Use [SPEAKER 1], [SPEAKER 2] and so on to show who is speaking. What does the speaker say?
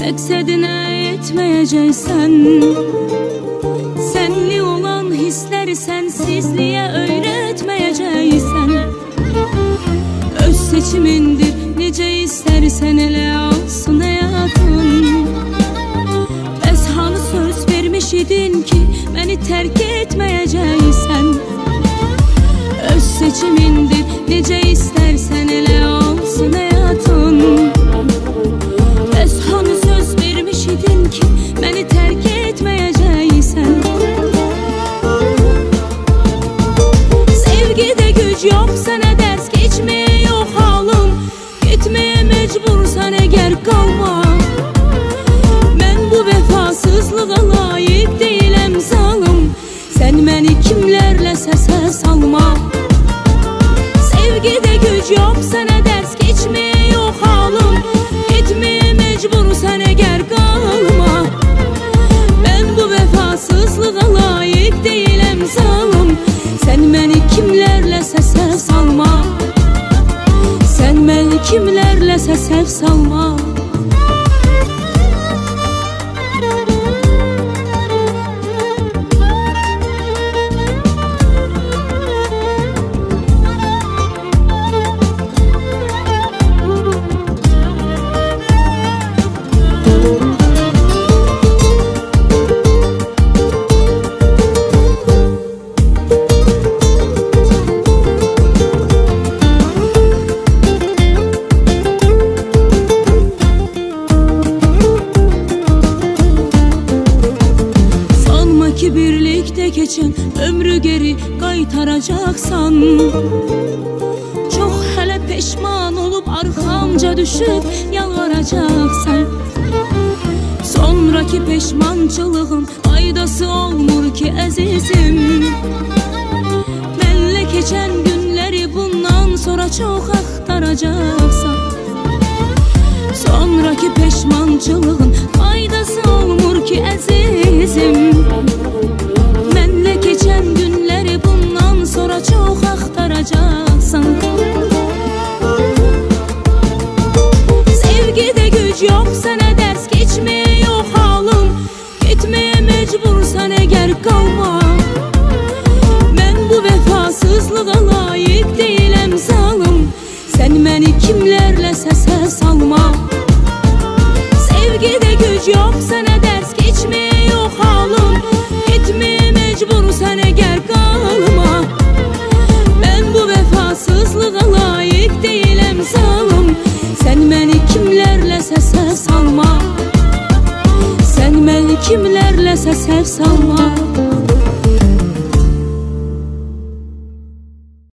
[SPEAKER 1] məqsədinə yetməyəcəksən. Sənli olan hissləri sənsizliyə öyrətməyəcəksən. Öz seçimindir, necə istərsən elə alsın həyatın. Bəs hanı söz vermiş idin ki, məni tərk etməyəcəksən. Öz seçimindir, necə istərsən elə alsın həyatın. Bəs hanı söz vermiş idin ki, məni tərk etməyəcəksən. Sevgidə güc yox, sənə dərs keçməyə yox halım. Getməyə məcbursan əgər qalma. Mən bu vəfasızlığa layiq deyiləm zalım. Sən məni kimlərlə səsə salma. Sevgidə güc yox, sənə dərs keçməyə yox halım. Getməyə mecbursan əgər qalma. Mən bu vəfasızlığa layiq deyiləm zalım. Sən məni kimlərlə səsə salma. Sən məni kimlərlə səsə salma. Birlikdə keçən ömrü geri qaytaracaqsan. Çox hələ peşman olub arxamca düşüb yalvaracaqsan. Sonraki peşmançılığın faydası olmur ki əzizim. Mənlə keçən günləri bundan sonra çox axtaracaqsan. Sonraki peşmançılığın faydası olmur ki əzizim. Mənlə keçən günləri bundan sonra çox axtaracaqsan. Sevgidə güc yox, sənə dərs keçməyə yox halım. Getməyə mecbursan əgər qalma. Mən bu vəfasızlığa layiq deyiləm zalım. Sən məni kimlərlə səsə salma. Sevgidə güc yox, sənə dərs keçməyə yox halım.